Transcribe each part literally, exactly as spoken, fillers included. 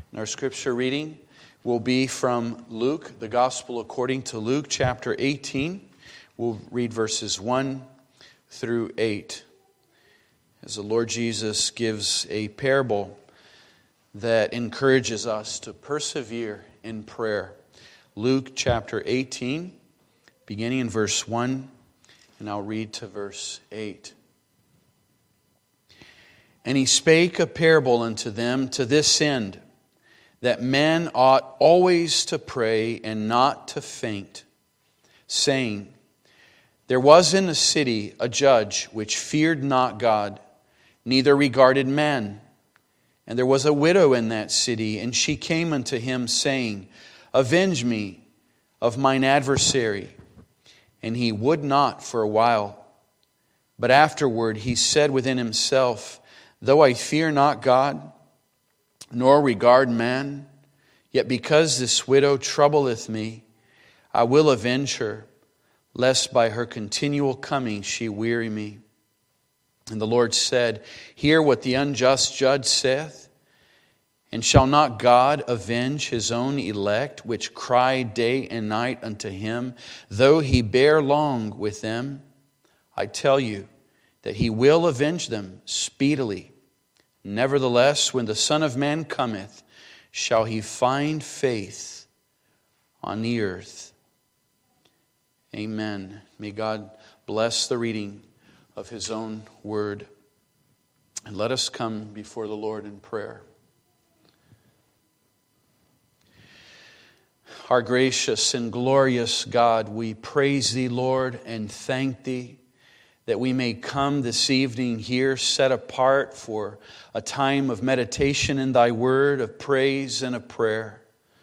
And our scripture reading will be from Luke, the Gospel according to Luke, chapter eighteen. We'll read verses one through eight. As the Lord Jesus gives a parable that encourages us to persevere in prayer. Luke chapter eighteen, beginning in verse one, and I'll read to verse eight. And he spake a parable unto them to this end, that men ought always to pray and not to faint, saying, There was in a city a judge which feared not God, neither regarded man. And there was a widow in that city, and she came unto him, saying, Avenge me of mine adversary. And he would not for a while. But afterward he said within himself, Though I fear not God, nor regard man, yet because this widow troubleth me, I will avenge her, lest by her continual coming she weary me. And the Lord said, Hear what the unjust judge saith. And shall not God avenge his own elect, which cry day and night unto him, though he bear long with them? I tell you that he will avenge them speedily. Nevertheless, when the Son of Man cometh, shall he find faith on the earth? Amen. May God bless the reading of His own word. And let us come before the Lord in prayer. Our gracious and glorious God, we praise Thee, Lord, and thank Thee that we may come this evening here set apart for a time of meditation in Thy word, of praise and of prayer.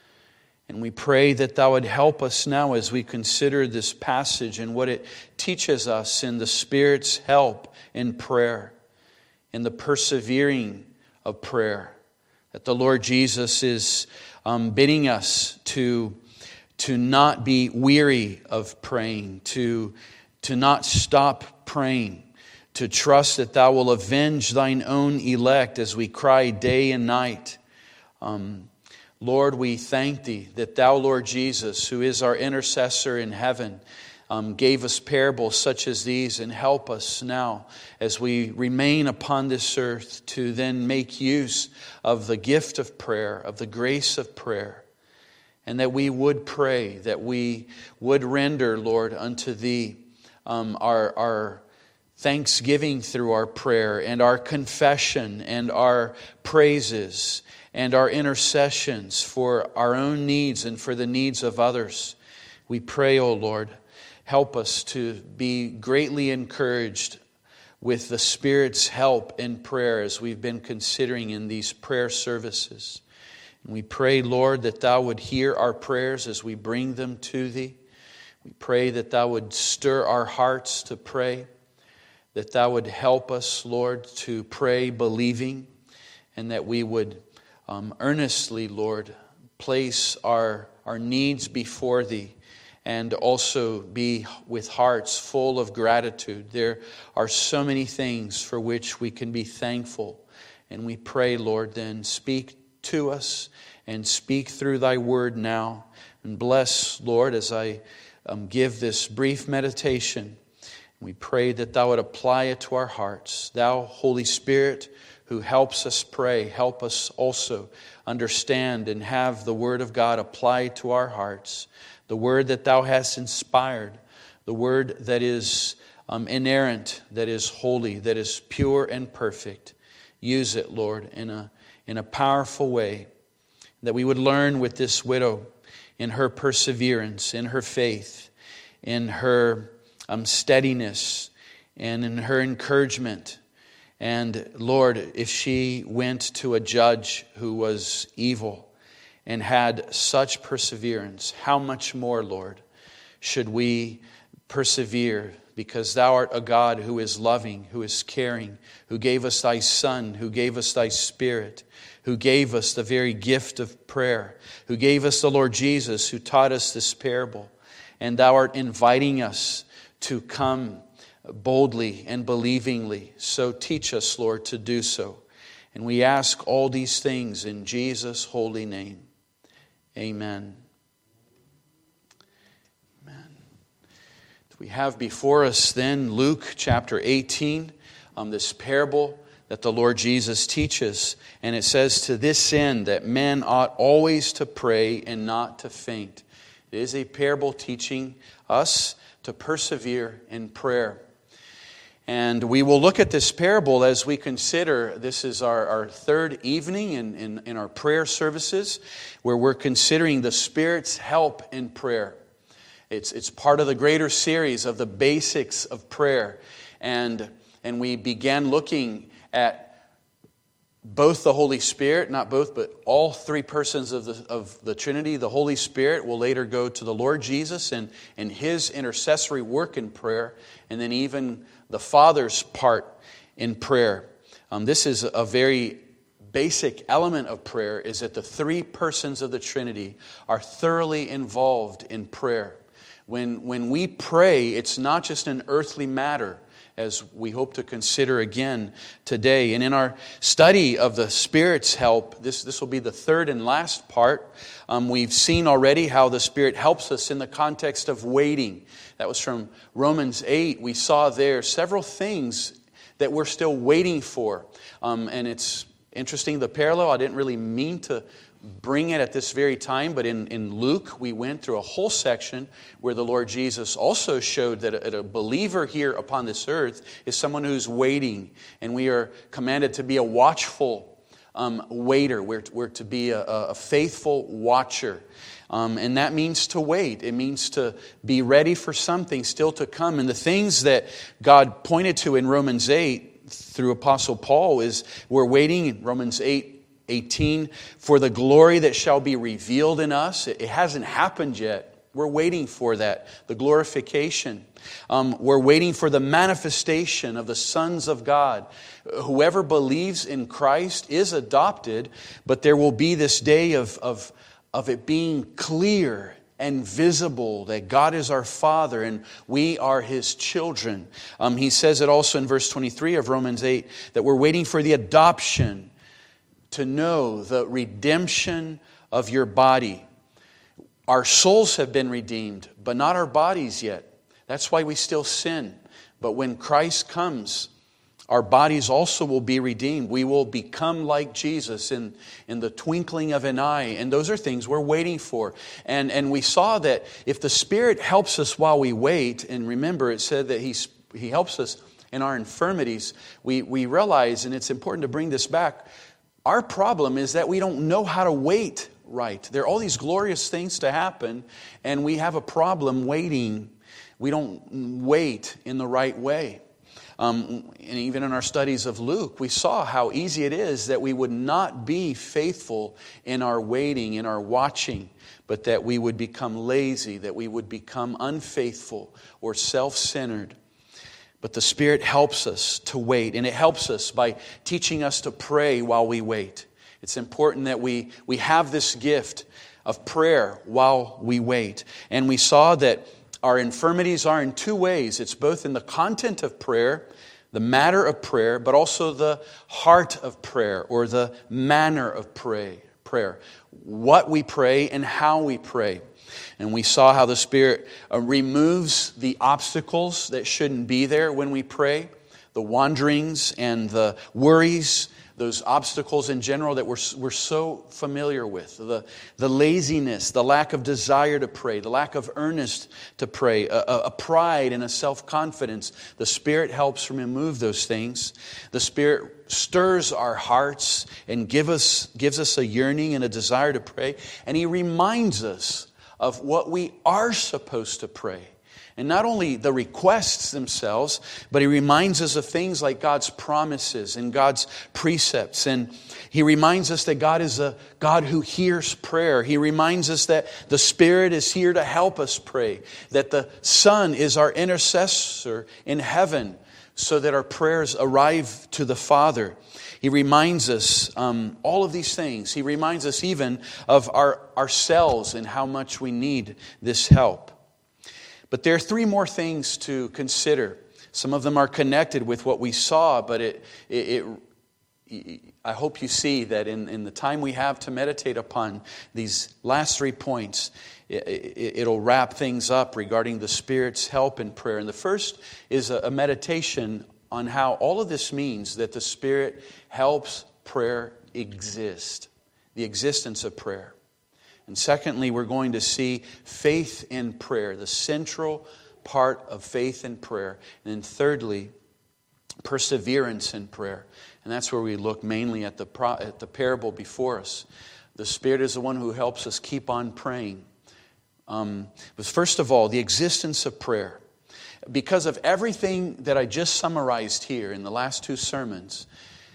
And we pray that Thou would help us now as we consider this passage and what it teaches us in the Spirit's help in prayer, in the persevering of prayer. That the Lord Jesus is um, bidding us to, to not be weary of praying, to, to not stop praying, to trust that Thou will avenge Thine own elect as we cry day and night. Um, Lord, we thank Thee that Thou, Lord Jesus, who is our intercessor in heaven, um, gave us parables such as these, and help us now as we remain upon this earth to then make use of the gift of prayer, of the grace of prayer, and that we would pray, that we would render, Lord, unto Thee um, our, our thanksgiving through our prayer and our confession and our praises and our intercessions for our own needs and for the needs of others. We pray, O Lord, help us to be greatly encouraged with the Spirit's help in prayer as we've been considering in these prayer services. And we pray, Lord, that Thou would hear our prayers as we bring them to Thee. We pray that Thou would stir our hearts to pray, that Thou would help us, Lord, to pray believing, and that we would um, earnestly, Lord, place our, our needs before Thee, and also be with hearts full of gratitude. There are so many things for which we can be thankful. And we pray, Lord, then speak to us and speak through Thy word now. And bless, Lord, as I um, give this brief meditation. We pray that Thou would apply it to our hearts. Thou, Holy Spirit, who helps us pray, help us also understand and have the Word of God applied to our hearts. The Word that Thou hast inspired, the Word that is um, inerrant, that is holy, that is pure and perfect. Use it, Lord, in a, in a powerful way, that we would learn with this widow in her perseverance, in her faith, in her um, steadiness, and in her encouragement. And Lord, if she went to a judge who was evil and had such perseverance, how much more, Lord, should we persevere? Because Thou art a God who is loving, who is caring, who gave us Thy Son, who gave us Thy Spirit, who gave us the very gift of prayer, who gave us the Lord Jesus, who taught us this parable. And Thou art inviting us to come boldly and believingly. So teach us, Lord, to do so. And we ask all these things in Jesus' holy name. Amen. Amen. We have before us then Luke chapter eighteen, um, this parable that the Lord Jesus teaches. And it says, to this end, that men ought always to pray and not to faint. It is a parable teaching us to persevere in prayer. And we will look at this parable as we consider, this is our, our third evening in, in, in our prayer services, where we're considering the Spirit's help in prayer. It's, it's part of the greater series of the basics of prayer. And, and we began looking at both the Holy Spirit, not both, but all three persons of the of the Trinity. The Holy Spirit will later go to the Lord Jesus and, and His intercessory work in prayer, and then even the Father's part in prayer. Um, this is a very basic element of prayer, is that the three persons of the Trinity are thoroughly involved in prayer. When, when we pray, it's not just an earthly matter, as we hope to consider again today. And in our study of the Spirit's help, this, this will be the third and last part. Um, we've seen already how the Spirit helps us in the context of waiting. That was from Romans eight. We saw there several things that we're still waiting for. Um, and it's interesting, the parallel, I didn't really mean to bring it at this very time, but in, in Luke, we went through a whole section where the Lord Jesus also showed that a, a believer here upon this earth is someone who's waiting, and we are commanded to be a watchful um, waiter. We're, we're to be a, a faithful watcher. Um, and that means to wait. It means to be ready for something still to come. And the things that God pointed to in Romans eight through Apostle Paul is we're waiting in Romans eight, eighteen, for the glory that shall be revealed in us. It hasn't happened yet. We're waiting for that, the glorification. Um, we're waiting for the manifestation of the sons of God. Whoever believes in Christ is adopted, but there will be this day of, of, of it being clear and visible that God is our Father and we are His children. Um, he says it also in verse twenty-three of Romans eight, that we're waiting for the adoption, to know the redemption of your body. Our souls have been redeemed, but not our bodies yet. That's why we still sin. But when Christ comes, our bodies also will be redeemed. We will become like Jesus in, in the twinkling of an eye. And those are things we're waiting for. And, and we saw that if the Spirit helps us while we wait, and remember it said that He, he helps us in our infirmities, we, we realize, and it's important to bring this back, our problem is that we don't know how to wait right. There are all these glorious things to happen, and we have a problem waiting. We don't wait in the right way. Um, and even in our studies of Luke, we saw how easy it is that we would not be faithful in our waiting, in our watching, but that we would become lazy, that we would become unfaithful or self-centered. But the Spirit helps us to wait, and it helps us by teaching us to pray while we wait. It's important that we, we have this gift of prayer while we wait. And we saw that our infirmities are in two ways. It's both in the content of prayer, the matter of prayer, but also the heart of prayer or the manner of pray, prayer. What we pray and how we pray. And we saw how the Spirit uh, removes the obstacles that shouldn't be there when we pray, the wanderings and the worries, those obstacles in general that we're, we're so familiar with, the, the laziness, the lack of desire to pray, the lack of earnest to pray, a, a, a pride and a self-confidence. The Spirit helps remove those things. The Spirit stirs our hearts and give us, gives us a yearning and a desire to pray. And He reminds us of what we are supposed to pray. And not only the requests themselves, but He reminds us of things like God's promises and God's precepts. And He reminds us that God is a God who hears prayer. He reminds us that the Spirit is here to help us pray. That the Son is our intercessor in heaven so that our prayers arrive to the Father. He reminds us um, all of these things. He reminds us even of our ourselves and how much we need this help. But there are three more things to consider. Some of them are connected with what we saw, but it, it, it I hope you see that in, in the time we have to meditate upon these last three points, it, it, it'll wrap things up regarding the Spirit's help in prayer. And the first is a, a meditation on how all of this means that the Spirit helps prayer exist, the existence of prayer. And secondly, we're going to see faith in prayer, the central part of faith in prayer. And then thirdly, perseverance in prayer. And that's where we look mainly at the pro- at the parable before us. The Spirit is the one who helps us keep on praying. Um, but first of all, the existence of prayer. Because of everything that I just summarized here in the last two sermons,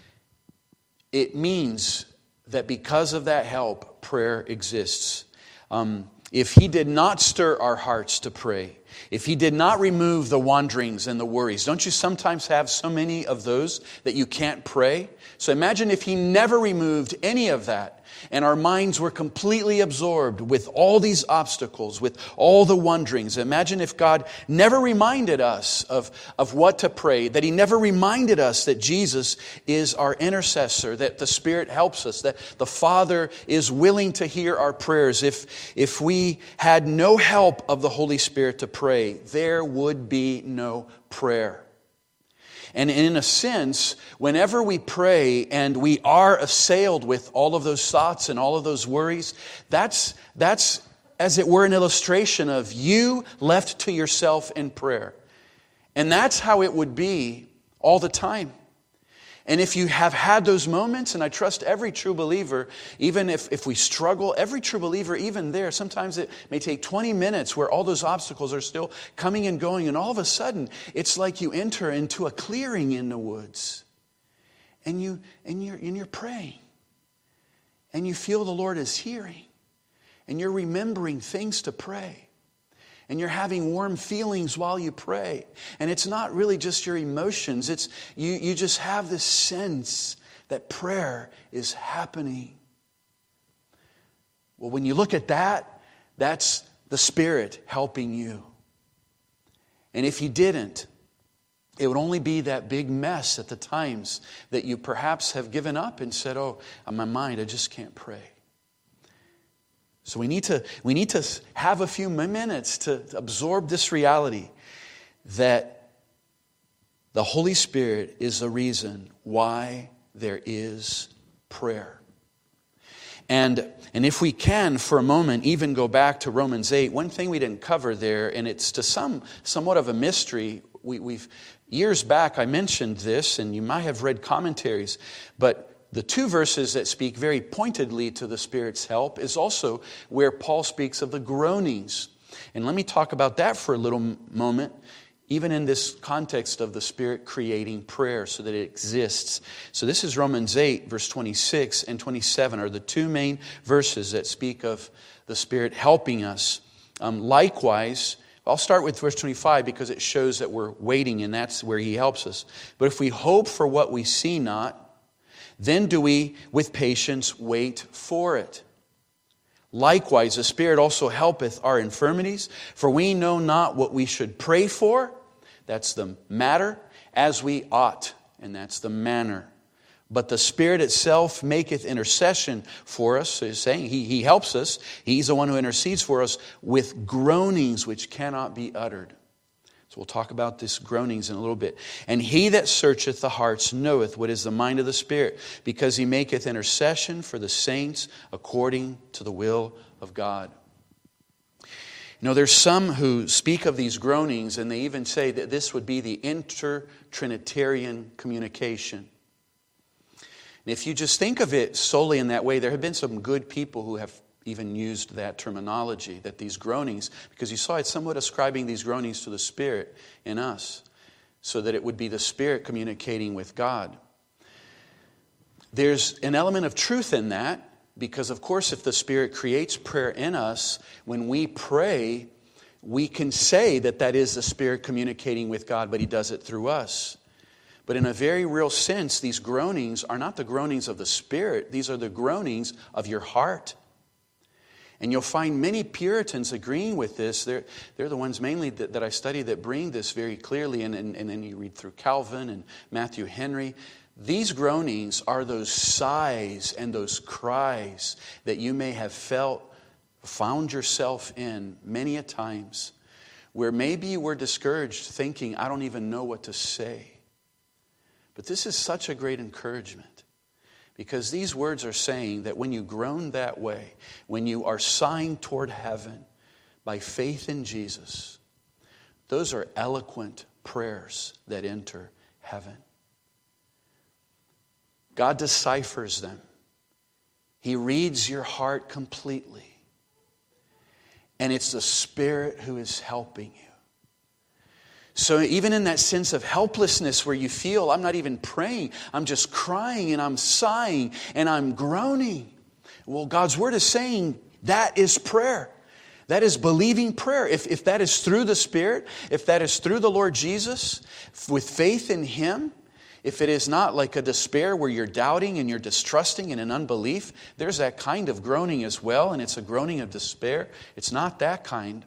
it means that because of that help, prayer exists. Um, if He did not stir our hearts to pray, if He did not remove the wanderings and the worries, don't you sometimes have so many of those that you can't pray? So imagine if He never removed any of that, and our minds were completely absorbed with all these obstacles, with all the wonderings. Imagine if God never reminded us of, of what to pray, that He never reminded us that Jesus is our intercessor, that the Spirit helps us, that the Father is willing to hear our prayers. If, if we had no help of the Holy Spirit to pray, there would be no prayer. And in a sense, whenever we pray and we are assailed with all of those thoughts and all of those worries, that's, that's as it were an illustration of you left to yourself in prayer. And that's how it would be all the time. And if you have had those moments, and I trust every true believer, even if, if we struggle, every true believer, even there, sometimes it may take twenty minutes where all those obstacles are still coming and going, and all of a sudden, it's like you enter into a clearing in the woods. And, you, and, you're, and you're praying. And you feel the Lord is hearing. And you're remembering things to pray. And you're having warm feelings while you pray. And it's not really just your emotions. It's you, you just have this sense that prayer is happening. Well, when you look at that, that's the Spirit helping you. And if He didn't, it would only be that big mess at the times that you perhaps have given up and said, oh, on my mind, I just can't pray. So we need to we need to have a few minutes to absorb this reality that the Holy Spirit is the reason why there is prayer. And, and if we can, for a moment, even go back to Romans eight, one thing we didn't cover there, and it's to some somewhat of a mystery. We, we've years back I mentioned this, and you might have read commentaries, but the two verses that speak very pointedly to the Spirit's help is also where Paul speaks of the groanings. And let me talk about that for a little moment, even in this context of the Spirit creating prayer so that it exists. So this is Romans eight, verse twenty-six and twenty-seven are the two main verses that speak of the Spirit helping us. Um, likewise, I'll start with verse twenty-five because it shows that we're waiting and that's where He helps us. But if we hope for what we see not, then do we, with patience, wait for it. Likewise, the Spirit also helpeth our infirmities, for we know not what we should pray for. That's the matter, as we ought, and that's the manner. But the Spirit itself maketh intercession for us. So he's saying he, he helps us. He's the one who intercedes for us with groanings which cannot be uttered. So we'll talk about this groanings in a little bit. And He that searcheth the hearts knoweth what is the mind of the Spirit, because He maketh intercession for the saints according to the will of God. You know, there's some who speak of these groanings, and they even say that this would be the inter-Trinitarian communication. And if you just think of it solely in that way, there have been some good people who have even used that terminology, that these groanings, because you saw it somewhat ascribing these groanings to the Spirit in us, so that it would be the Spirit communicating with God. There's an element of truth in that, because of course if the Spirit creates prayer in us, when we pray, we can say that that is the Spirit communicating with God, but He does it through us. But in a very real sense, these groanings are not the groanings of the Spirit, these are the groanings of your heart. And you'll find many Puritans agreeing with this. They're, they're the ones mainly that, that I study that bring this very clearly. And, and, and then you read through Calvin and Matthew Henry. These groanings are those sighs and those cries that you may have felt, found yourself in many a times, where maybe you were discouraged thinking, I don't even know what to say. But this is such a great encouragement, because these words are saying that when you groan that way, when you are sighing toward heaven by faith in Jesus, those are eloquent prayers that enter heaven. God deciphers them. He reads your heart completely. And it's the Spirit who is helping you. So even in that sense of helplessness where you feel, I'm not even praying, I'm just crying and I'm sighing and I'm groaning. Well, God's Word is saying that is prayer. That is believing prayer. If, if that is through the Spirit, if that is through the Lord Jesus, with faith in Him, if it is not like a despair where you're doubting and you're distrusting and in unbelief, there's that kind of groaning as well, and it's a groaning of despair. It's not that kind.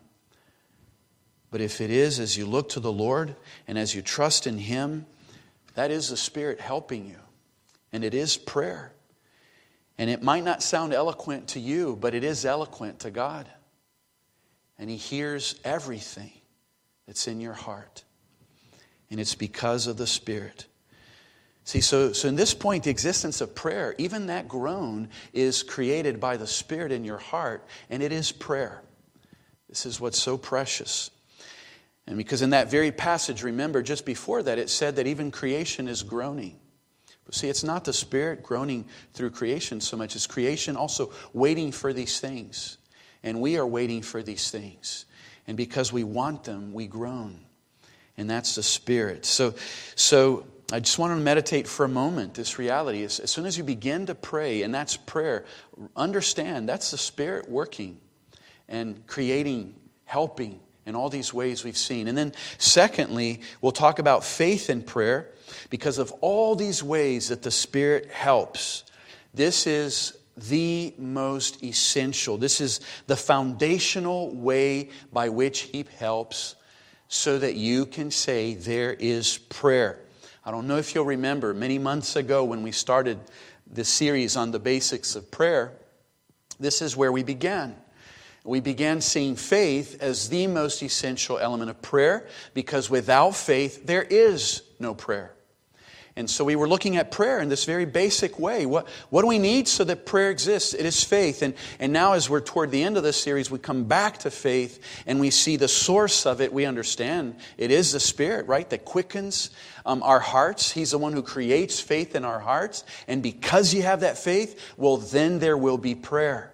But if it is, as you look to the Lord and as you trust in Him, that is the Spirit helping you. And it is prayer. And it might not sound eloquent to you, but it is eloquent to God. And He hears everything that's in your heart. And it's because of the Spirit. See, so, so in this point, the existence of prayer, even that groan, is created by the Spirit in your heart, and it is prayer. This is what's so precious. And because in that very passage, remember, just before that, it said that even creation is groaning. But see, it's not the Spirit groaning through creation so much as creation also waiting for these things. And we are waiting for these things. And because we want them, we groan. And that's the Spirit. So, so I just want to meditate for a moment this reality. As, as soon as you begin to pray, and that's prayer, understand that's the Spirit working and creating, helping in all these ways we've seen. And then secondly, we'll talk about faith in prayer because of all these ways that the Spirit helps. This is the most essential. This is the foundational way by which He helps so that you can say there is prayer. I don't know if you'll remember many months ago when we started this series on the basics of prayer, this is where we began. We began seeing faith as the most essential element of prayer because without faith, there is no prayer. And so we were looking at prayer in this very basic way. What, what do we need so that prayer exists? It is faith. And, and now as we're toward the end of this series, we come back to faith and we see the source of it. We understand it is the Spirit, right, that quickens um, our hearts. He's the one who creates faith in our hearts. And because you have that faith, well, then there will be prayer.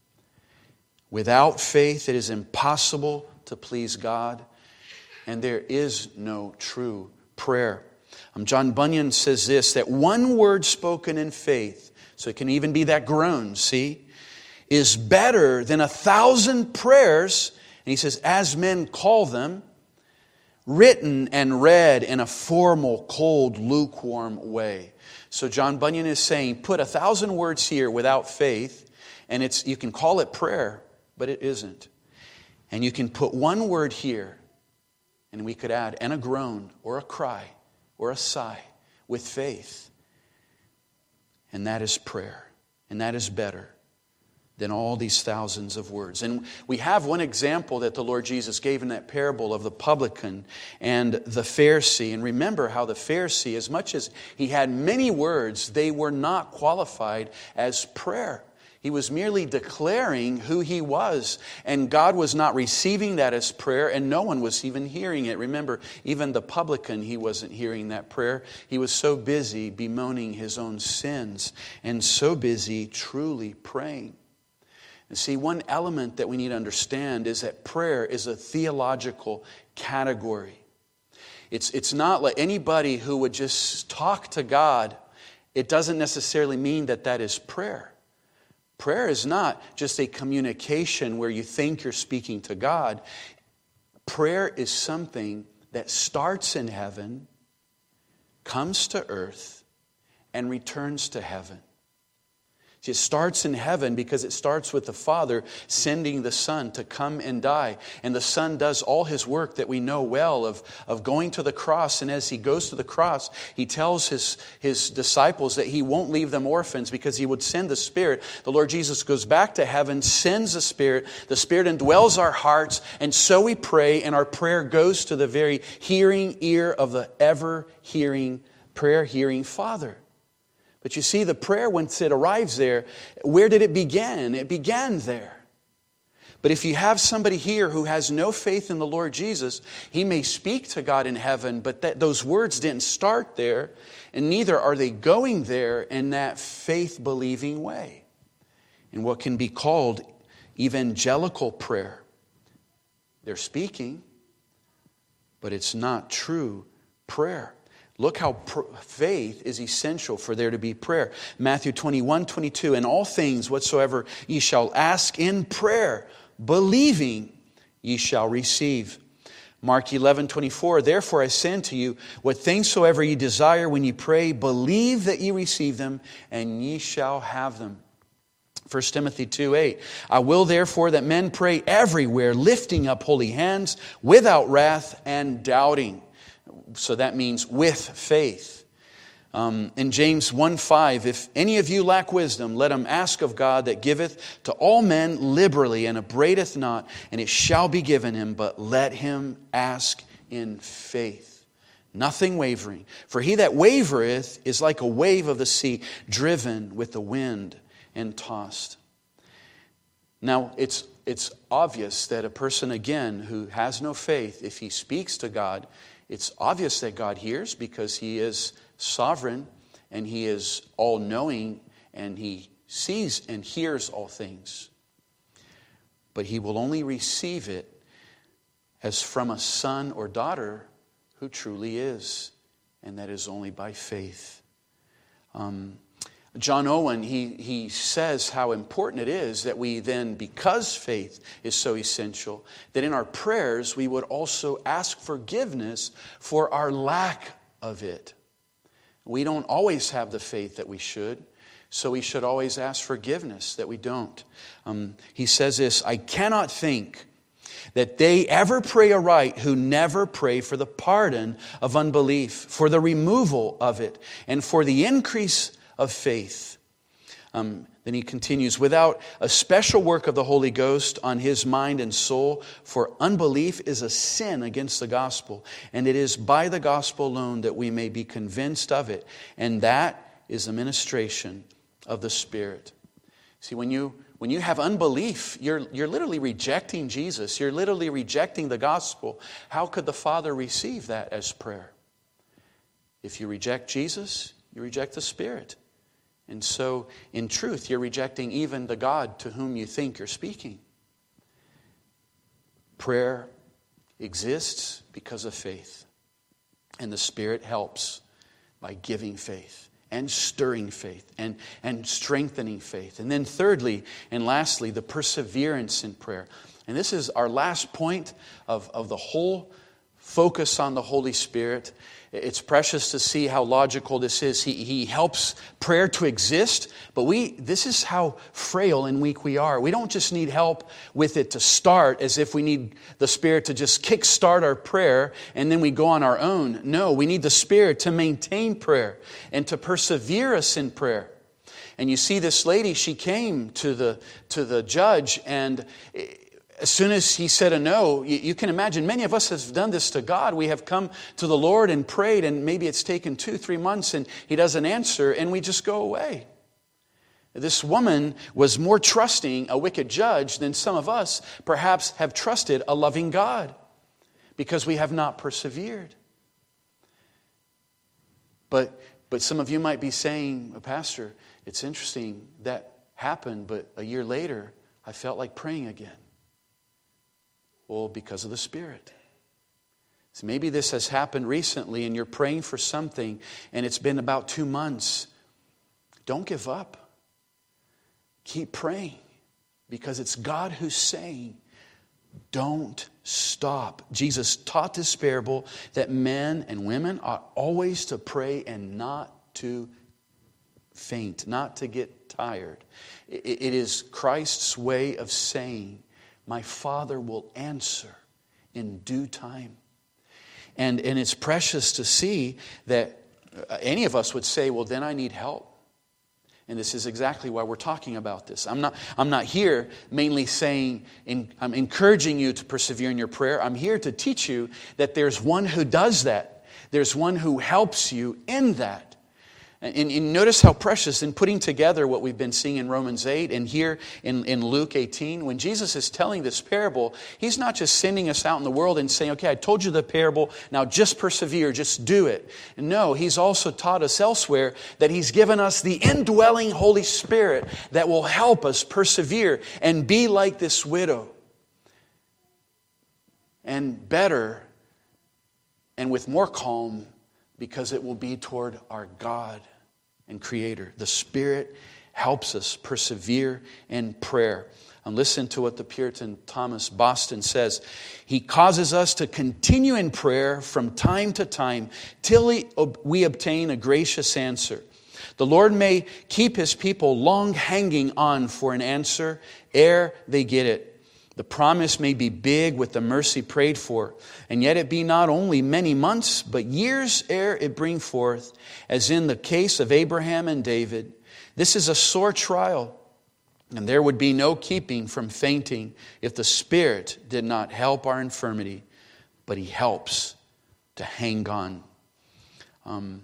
Without faith, it is impossible to please God. And there is no true prayer. Um, John Bunyan says this, that one word spoken in faith, so it can even be that groan, see, is better than a thousand prayers, and he says, as men call them, written and read in a formal, cold, lukewarm way. So John Bunyan is saying, put a thousand words here without faith, and it's you can call it prayer, but it isn't. And you can put one word here, and we could add, and a groan, or a cry, or a sigh with faith. And that is prayer. And that is better than all these thousands of words. And we have one example that the Lord Jesus gave in that parable of the publican and the Pharisee. And remember how the Pharisee, as much as he had many words, they were not qualified as prayer. He was merely declaring who he was, and God was not receiving that as prayer, and no one was even hearing it. Remember, even the publican, he wasn't hearing that prayer. He was so busy bemoaning his own sins, and so busy truly praying. And see, one element that we need to understand is that prayer is a theological category. It's, it's not like anybody who would just talk to God. It doesn't necessarily mean that that is prayer. Prayer is not just a communication where you think you're speaking to God. Prayer is something that starts in heaven, comes to earth, and returns to heaven. It starts in heaven because it starts with the Father sending the Son to come and die. And the Son does all His work that we know well of, of going to the cross. And as He goes to the cross, He tells his, his disciples that He won't leave them orphans because He would send the Spirit. The Lord Jesus goes back to heaven, sends the Spirit. The Spirit indwells our hearts. And so we pray, and our prayer goes to the very hearing ear of the ever-hearing, prayer-hearing Father. But you see, the prayer, once it arrives there, where did it begin? It began there. But if you have somebody here who has no faith in the Lord Jesus, he may speak to God in heaven, but that, those words didn't start there, and neither are they going there in that faith-believing way. In what can be called evangelical prayer. They're speaking, but it's not true prayer. Look how pr- faith is essential for there to be prayer. Matthew twenty-one, twenty-two, "In all things whatsoever ye shall ask in prayer, believing ye shall receive." Mark eleven, twenty-four, "Therefore I say unto you, what things soever ye desire when ye pray, believe that ye receive them, and ye shall have them." First Timothy two, eight, "I will therefore that men pray everywhere, lifting up holy hands, without wrath and doubting." So that means with faith. Um, in James one five, "If any of you lack wisdom, let him ask of God that giveth to all men liberally and upbraideth not, and it shall be given him. But let him ask in faith, nothing wavering. For he that wavereth is like a wave of the sea, driven with the wind and tossed." Now, it's it's obvious that a person, again, who has no faith, if he speaks to God, it's obvious that God hears because He is sovereign and He is all-knowing and He sees and hears all things. But He will only receive it as from a son or daughter who truly is, and that is only by faith. Um, John Owen, he, he says how important it is that we then, because faith is so essential, that in our prayers we would also ask forgiveness for our lack of it. We don't always have the faith that we should, so we should always ask forgiveness that we don't. Um, he says this, "I cannot think that they ever pray aright who never pray for the pardon of unbelief, for the removal of it, and for the increase of faith." Um, then he continues, "Without a special work of the Holy Ghost on his mind and soul, for unbelief is a sin against the gospel, and it is by the gospel alone that we may be convinced of it, and that is the ministration of the Spirit." See, when you when you have unbelief, you're you're literally rejecting Jesus. You're literally rejecting the gospel. How could the Father receive that as prayer? If you reject Jesus, you reject the Spirit. And so, in truth, you're rejecting even the God to whom you think you're speaking. Prayer exists because of faith. And the Spirit helps by giving faith and stirring faith and, and strengthening faith. And then thirdly and lastly, the perseverance in prayer. And this is our last point of, of the whole focus on the Holy Spirit. It's precious to see how logical this is. He, he helps prayer to exist, but we this is how frail and weak we are. We don't just need help with it to start as if we need the Spirit to just kickstart our prayer and then we go on our own. No, we need the Spirit to maintain prayer and to persevere us in prayer. And you see this lady, she came to the to the judge, and as soon as he said a no, you, you can imagine many of us have done this to God. We have come to the Lord and prayed, and maybe it's taken two, three months, and He doesn't answer, and we just go away. This woman was more trusting a wicked judge than some of us perhaps have trusted a loving God, because we have not persevered. But but some of you might be saying, Pastor, it's interesting that happened, but a year later, I felt like praying again. Well, because of the Spirit. So maybe this has happened recently and you're praying for something and it's been about two months. Don't give up. Keep praying, because it's God who's saying, don't stop. Jesus taught this parable that men and women ought always to pray and not to faint, not to get tired. It is Christ's way of saying, my Father will answer in due time. And, and it's precious to see that any of us would say, well, then I need help. And this is exactly why we're talking about this. I'm not, I'm not here mainly saying, in, I'm encouraging you to persevere in your prayer. I'm here to teach you that there's one who does that. There's one who helps you in that. And, and notice how precious in putting together what we've been seeing in Romans eight and here in, in Luke eighteen, when Jesus is telling this parable, He's not just sending us out in the world and saying, okay, I told you the parable, now just persevere, just do it. No, He's also taught us elsewhere that He's given us the indwelling Holy Spirit that will help us persevere and be like this widow. And better and with more calm, because it will be toward our God and Creator. The Spirit helps us persevere in prayer. And listen to what the Puritan Thomas Boston says. He causes us to continue in prayer from time to time till we obtain a gracious answer. The Lord may keep His people long hanging on for an answer ere they get it. The promise may be big with the mercy prayed for, and yet it be not only many months, but years ere it bring forth, as in the case of Abraham and David. This is a sore trial, and there would be no keeping from fainting if the Spirit did not help our infirmity, but He helps to hang on. Um,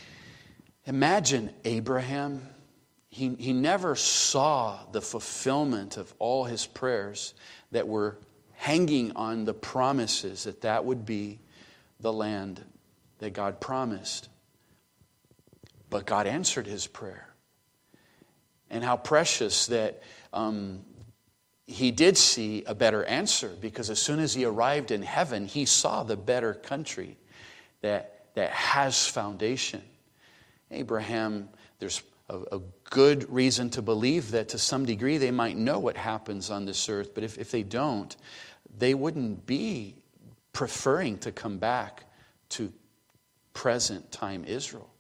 imagine Abraham. He, he never saw the fulfillment of all his prayers that were hanging on the promises that that would be the land that God promised. But God answered his prayer. And how precious that um, he did see a better answer, because as soon as he arrived in heaven, he saw the better country that, that has foundation. Abraham, there's A, a good reason to believe that to some degree they might know what happens on this earth. But if, if they don't, they wouldn't be preferring to come back to present time Israel.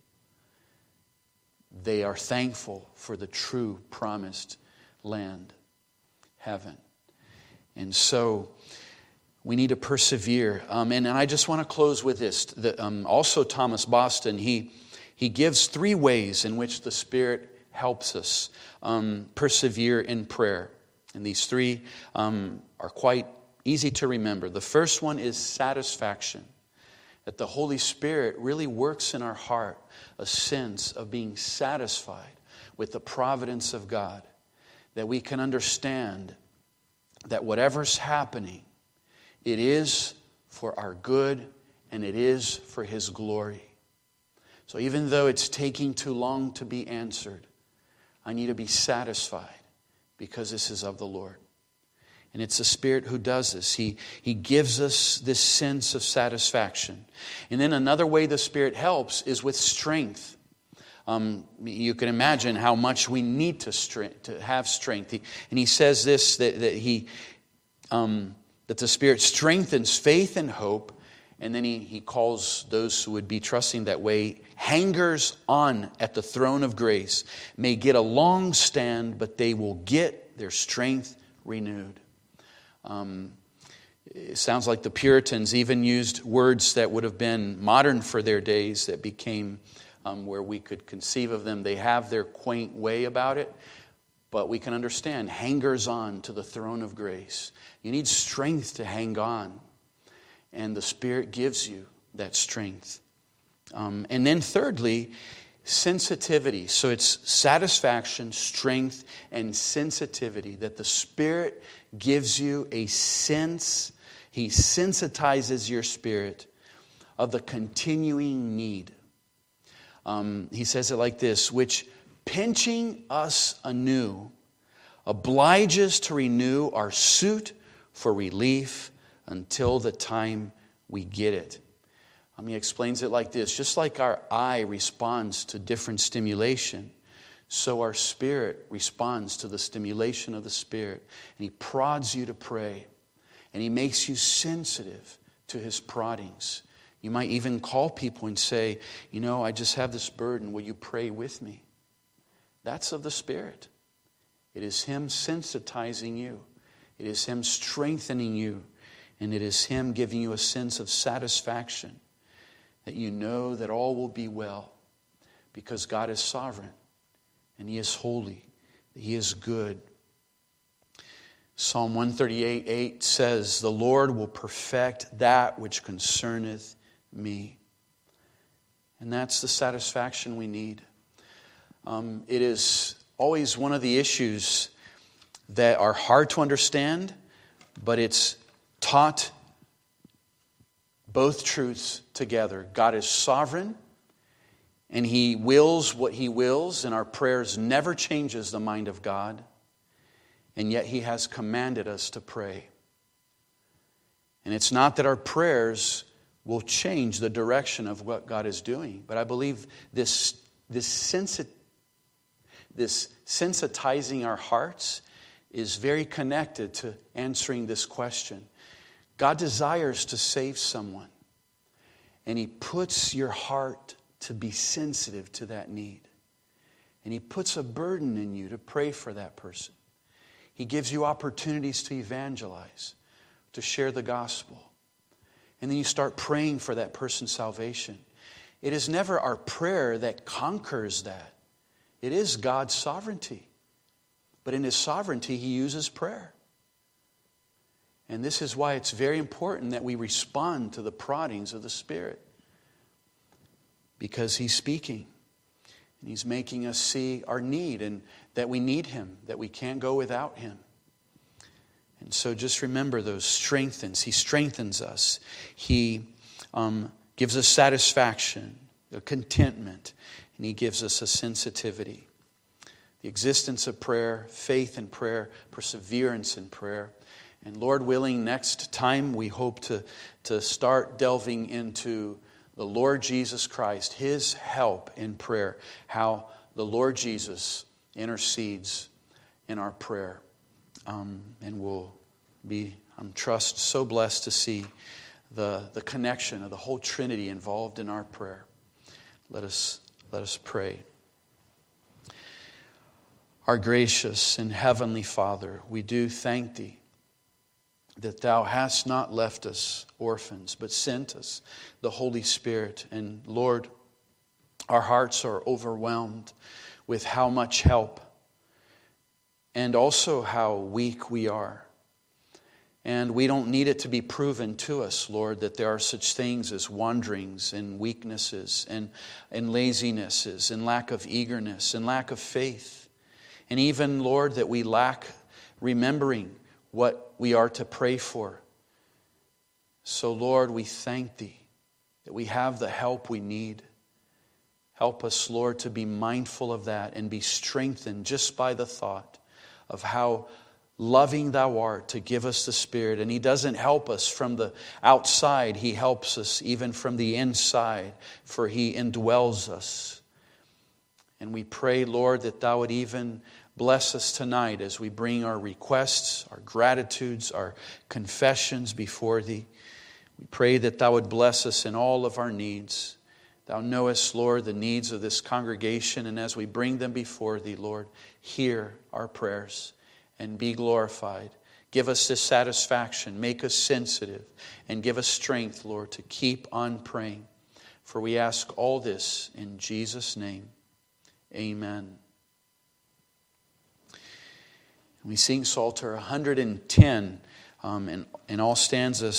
They are thankful for the true promised land, heaven. And so we need to persevere. Um, and, and I just want to close with this. The, um, also Thomas Boston, he... He gives three ways in which the Spirit helps us um, persevere in prayer. And these three um, are quite easy to remember. The first one is satisfaction. That the Holy Spirit really works in our heart a sense of being satisfied with the providence of God. That we can understand that whatever's happening, it is for our good and it is for His glory. So even though it's taking too long to be answered, I need to be satisfied because this is of the Lord. And it's the Spirit who does this. He, he gives us this sense of satisfaction. And then another way the Spirit helps is with strength. Um, you can imagine how much we need to, strength, to have strength. He, and he says this, that, that, he, um, that the Spirit strengthens faith and hope. And then he, he calls those who would be trusting that way, hangers on at the throne of grace, may get a long stand, but they will get their strength renewed. Um, it sounds like the Puritans even used words that would have been modern for their days, that became um, where we could conceive of them. They have their quaint way about it, but we can understand hangers on to the throne of grace. You need strength to hang on. And the Spirit gives you that strength. Um, and then thirdly, sensitivity. So it's satisfaction, strength, and sensitivity. That the Spirit gives you a sense, He sensitizes your spirit of the continuing need. Um, he says it like this, which pinching us anew, obliges to renew our suit for relief until the time we get it. Um, he explains it like this. Just like our eye responds to different stimulation, so our spirit responds to the stimulation of the Spirit. And He prods you to pray. And He makes you sensitive to His proddings. You might even call people and say, you know, I just have this burden. Will you pray with me? That's of the Spirit. It is Him sensitizing you. It is Him strengthening you. And it is Him giving you a sense of satisfaction that you know that all will be well because God is sovereign and He is holy. He is good. Psalm one thirty-eight eight says, "The Lord will perfect that which concerneth me." And that's the satisfaction we need. Um, it is always one of the issues that are hard to understand, but it's taught both truths together. God is sovereign, and He wills what He wills, and our prayers never changes the mind of God. And yet He has commanded us to pray. And it's not that our prayers will change the direction of what God is doing, but I believe this, this, sensi- this sensitizing our hearts is very connected to answering this question. God desires to save someone, and He puts your heart to be sensitive to that need. And He puts a burden in you to pray for that person. He gives you opportunities to evangelize, to share the gospel. And then you start praying for that person's salvation. It is never our prayer that conquers that. It is God's sovereignty. But in His sovereignty, He uses prayer. And this is why it's very important that we respond to the proddings of the Spirit. Because He's speaking. And He's making us see our need and that we need Him, that we can't go without Him. And so just remember those strengthens. He strengthens us. He um, gives us satisfaction, a contentment, and He gives us a sensitivity. The existence of prayer, faith in prayer, perseverance in prayer. And Lord willing, next time we hope to, to start delving into the Lord Jesus Christ, His help in prayer, how the Lord Jesus intercedes in our prayer. Um, and we'll be, I'm trust, so blessed to see the, the connection of the whole Trinity involved in our prayer. Let us, let us pray. Our gracious and heavenly Father, we do thank Thee that Thou hast not left us orphans, but sent us the Holy Spirit. And Lord, our hearts are overwhelmed with how much help and also how weak we are. And we don't need it to be proven to us, Lord, that there are such things as wanderings and weaknesses and, and lazinesses and lack of eagerness and lack of faith. And even, Lord, that we lack remembering what we are to pray for. So, Lord, we thank Thee that we have the help we need. Help us, Lord, to be mindful of that and be strengthened just by the thought of how loving Thou art to give us the Spirit. And He doesn't help us from the outside. He helps us even from the inside, for He indwells us. And we pray, Lord, that Thou would even bless us tonight as we bring our requests, our gratitudes, our confessions before Thee. We pray that Thou would bless us in all of our needs. Thou knowest, Lord, the needs of this congregation, and as we bring them before Thee, Lord, hear our prayers and be glorified. Give us this satisfaction, make us sensitive, and give us strength, Lord, to keep on praying. For we ask all this in Jesus' name. Amen. We sing Psalter one hundred ten um, in, in all stanzas.